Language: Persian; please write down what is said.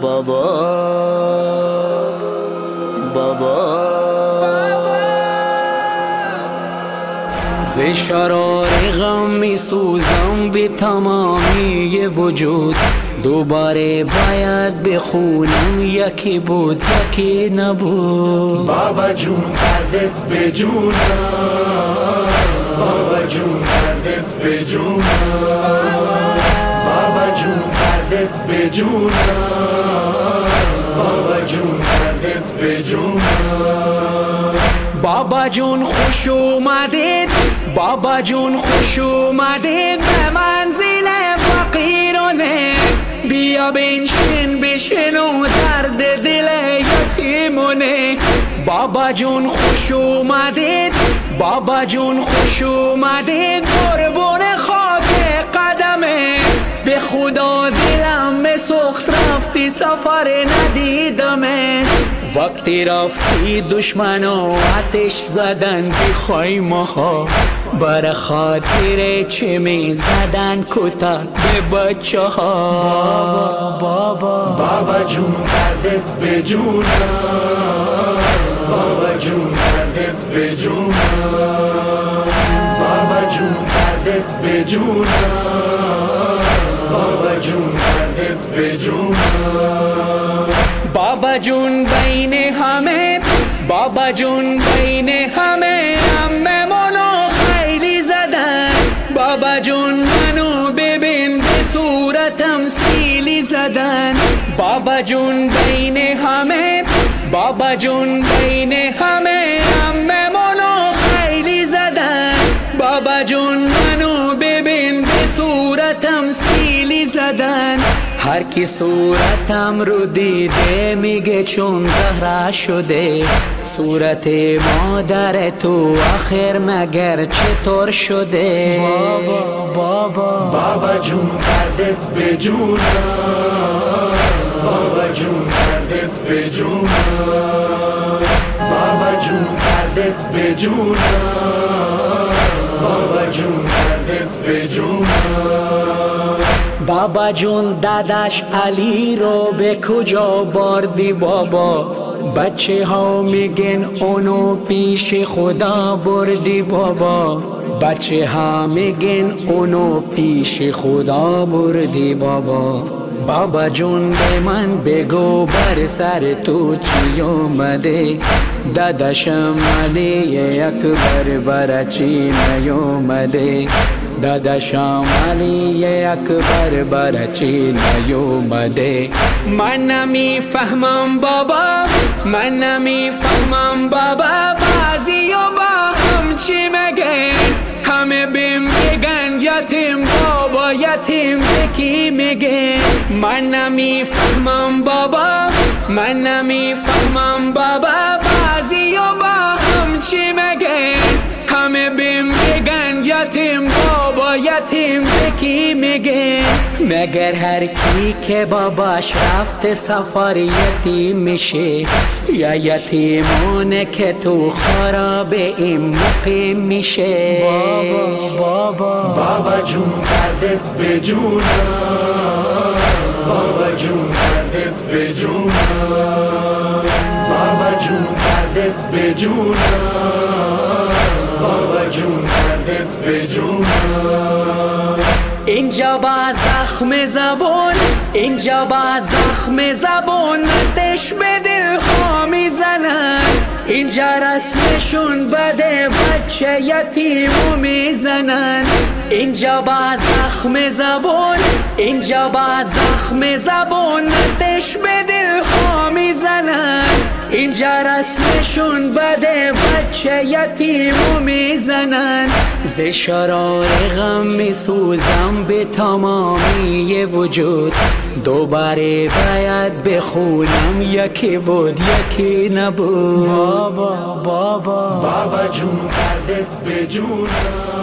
بابا ز شرار غم می سوزم به تمامی وجود، دوباره باید بخونم یکی بود یکی نبود. بابا جون دردت به جونم، بابا جون دردت به جونم، بابا جون دردت به جونم، بابا جون دردت به جونم. بابا جون خوش اومدید، بابا جون خوش اومدید به منزل فقیرانه، بیا بشین و درد دل یتیمونه. بابا جون خوش اومدید، بابا جون خوش اومدید قربون خاک قدمه، به خدا دلم سخت رفتی سفر ندیدمه. وقتی رفتی دشمنا آتش زدن بی خیمه ها، بر خاطر چه می زدن کتک به بچه ها. بابا جون دردت به جونم، بابا جون دردت به جونم، بابا جون دردت به جونم، بابا جون دردت به جونم. بابا جون بین همه، بابا جون بین همه منو خیلی زدن. بابا جون منو ببین به صورتم سیلی زدن. بابا جون بین همه، بابا جون بین همه منو خیلی زدن. بابا جون منو ببین به صورتم سیلی زدن. هر کی صورتم رو دیده میگه چون زهره شده، صورت مادر تو آخر مگر چطور شده؟ بابا جون دردت به جونم، بابا جون دردت به جونم، بابا جون دردت به جونم، بابا جون دردت به جونم. بابا جون داداش علی رو به کجا بردی بابا؟ بچه ها میگن اونو پیش خدا بردی بابا، بچه ها میگن اونو پیش خدا بردی بابا. بابا جون به من بگو بر سر تو چی اومده؟ داداشم علی اکبر برا چی نیومده؟ داداشم علی اکبر برا چی نیومده؟ من نمیفهمم بابا، من نمیفهمم بابا، بعضی و با هم چی مگه؟ همه بهم میگن یتیم بابا، یتیم کی میگه؟ من نمیفهمم بابا، من نمیفهمم بابا، بعضی و با هم چی مگه؟ همه بهم میگن یتیم بابا، یتیم کی میگه؟ مگر هر کی که باباش رفته سفر یتیم میشه، یا یتیمونه که تو خراب این مقیم میشه؟ بابا جون دردت به جونم، بابا جون دردت به جونم، بابا جون دردت به جونم، بابا جون دردت به جونم. اینجا با زخم زبون، اینجا با زخم زبون آتش به دل ها میزنن. اینجا رسمشون بده بچه یتیمو میزنن. اینجا با زخم زبون، اینجا با زخم زبون آتش به دل ها میزنن. اینجا رسمشون بده بچه یتیمو میزنن. ز شرار غم میسوزم به تمامی وجود، دوباره باید بخونم یکی بود یکی نبود. بابا جون دردت به جونم،